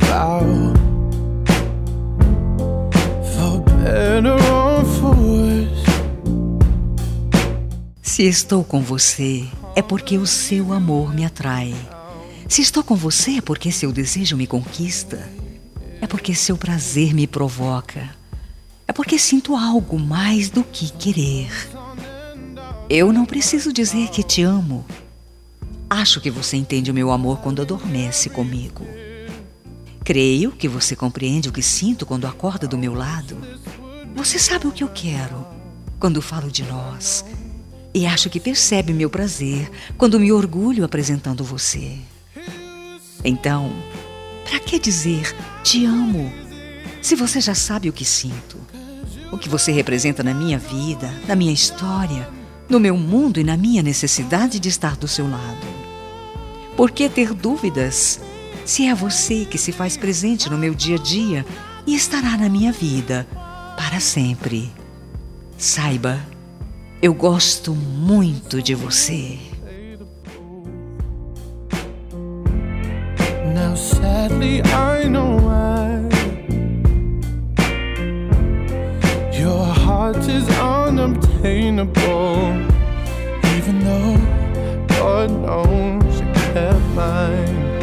about, for better or for worse. Se estou com você, é porque o seu amor me atrai. Se estou com você, é porque seu desejo me conquista. É porque seu prazer me provoca. É porque sinto algo mais do que querer. Eu não preciso dizer que te amo. Acho que você entende o meu amor quando adormece comigo. Creio que você compreende o que sinto quando acorda do meu lado. Você sabe o que eu quero quando falo de nós. E acho que percebe meu prazer quando me orgulho apresentando você. Então, para que dizer te amo, se você já sabe o que sinto? O que você representa na minha vida, na minha história, no meu mundo e na minha necessidade de estar do seu lado. Por que ter dúvidas, se é você que se faz presente no meu dia a dia e estará na minha vida para sempre? Saiba, eu gosto muito de você. Now sadly I know why. Your heart is unobtainable, even though God knows you kept mine.